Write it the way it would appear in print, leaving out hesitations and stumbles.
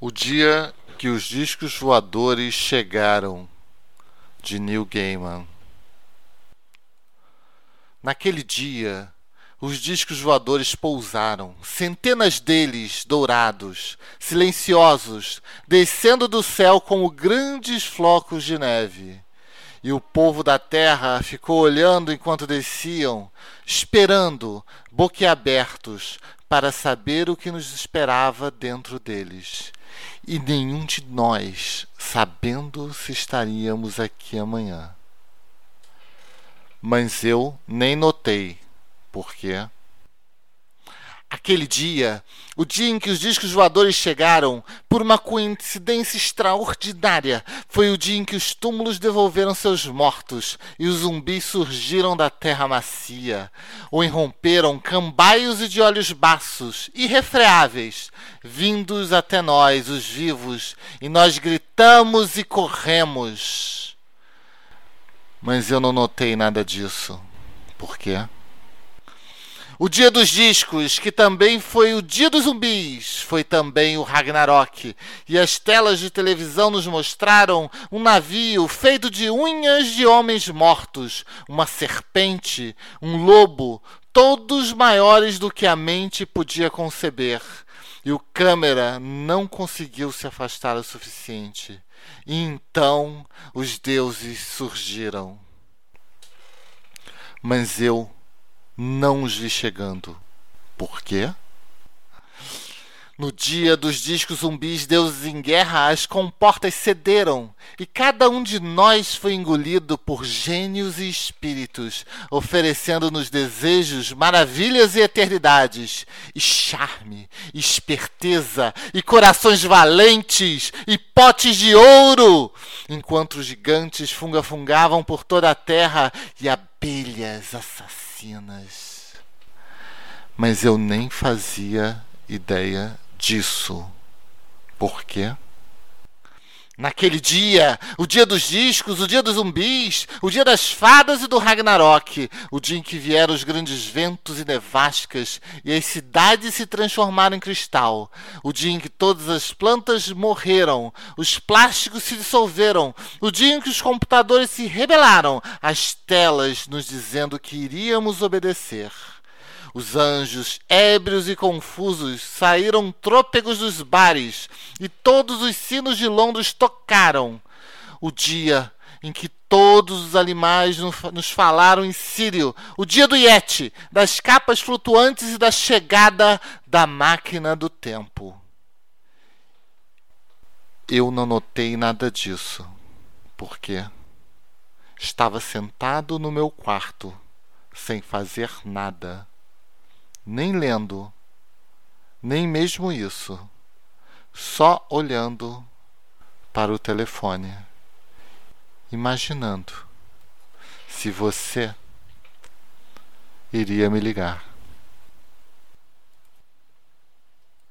O dia que os discos voadores chegaram, de Neil Gaiman. Naquele dia, os discos voadores pousaram, centenas deles dourados, silenciosos, descendo do céu como grandes flocos de neve. E o povo da terra ficou olhando enquanto desciam, esperando, boquiabertos, para saber o que nos esperava dentro deles. E nenhum de nós sabendo se estaríamos aqui amanhã. Mas eu nem notei. Por quê? Aquele dia, o dia em que os discos voadores chegaram, por uma coincidência extraordinária, foi o dia em que os túmulos devolveram seus mortos e os zumbis surgiram da terra macia, ou irromperam cambaios e de olhos baços, irrefreáveis, vindos até nós, os vivos, e nós gritamos e corremos. Mas eu não notei nada disso. Por quê? O dia dos discos, que também foi o dia dos zumbis, foi também o Ragnarok. E as telas de televisão nos mostraram um navio feito de unhas de homens mortos, uma serpente, um lobo, todos maiores do que a mente podia conceber. E o câmera não conseguiu se afastar o suficiente. E então os deuses surgiram. Mas eu não os vi chegando. Por quê? No dia dos discos zumbis, deuses em guerra, as comportas cederam, e cada um de nós foi engolido por gênios e espíritos, oferecendo-nos desejos, maravilhas e eternidades, e charme, e esperteza, e corações valentes, e potes de ouro, enquanto os gigantes fungafungavam por toda a terra e abelhas assassinas. Mas eu nem fazia ideia disso. Por quê? Naquele dia, o dia dos discos, o dia dos zumbis, o dia das fadas e do Ragnarok, o dia em que vieram os grandes ventos e nevascas e as cidades se transformaram em cristal, o dia em que todas as plantas morreram, os plásticos se dissolveram, o dia em que os computadores se rebelaram, as telas nos dizendo que iríamos obedecer. Os anjos, ébrios e confusos, saíram trôpegos dos bares e todos os sinos de Londres tocaram. O dia em que todos os animais nos falaram em sírio. O dia do Yeti, das capas flutuantes e da chegada da máquina do tempo. Eu não notei nada disso, porque estava sentado no meu quarto, sem fazer nada. Nem lendo, nem mesmo isso, só olhando para o telefone, imaginando se você iria me ligar.